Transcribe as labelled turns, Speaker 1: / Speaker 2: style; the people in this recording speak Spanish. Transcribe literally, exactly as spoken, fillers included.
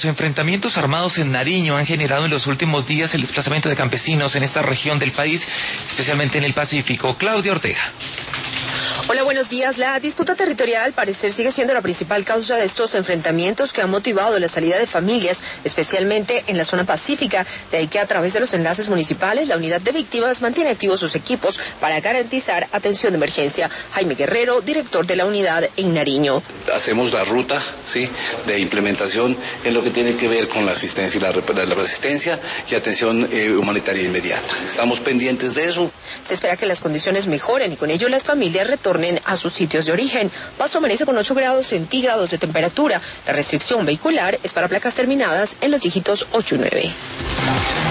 Speaker 1: Los enfrentamientos armados en Nariño han generado en los últimos días el desplazamiento de campesinos en esta región del país, especialmente en el Pacífico. Claudia Ortega.
Speaker 2: Hola, buenos días. La disputa territorial al parecer sigue siendo la principal causa de estos enfrentamientos que han motivado la salida de familias, especialmente en la zona pacífica. De ahí que a través de los enlaces municipales, la unidad de víctimas mantiene activos sus equipos para garantizar atención de emergencia. Jaime Guerrero, director de la unidad en Nariño.
Speaker 3: Hacemos la ruta, sí, de implementación en lo que tiene que ver con la asistencia y la, la resistencia y atención eh, humanitaria inmediata. Estamos pendientes de eso.
Speaker 2: Se espera que las condiciones mejoren y con ello las familias retornen a sus sitios de origen. Pasto amanece con ocho grados centígrados de temperatura. La restricción vehicular es para placas terminadas en los dígitos ocho y nueve.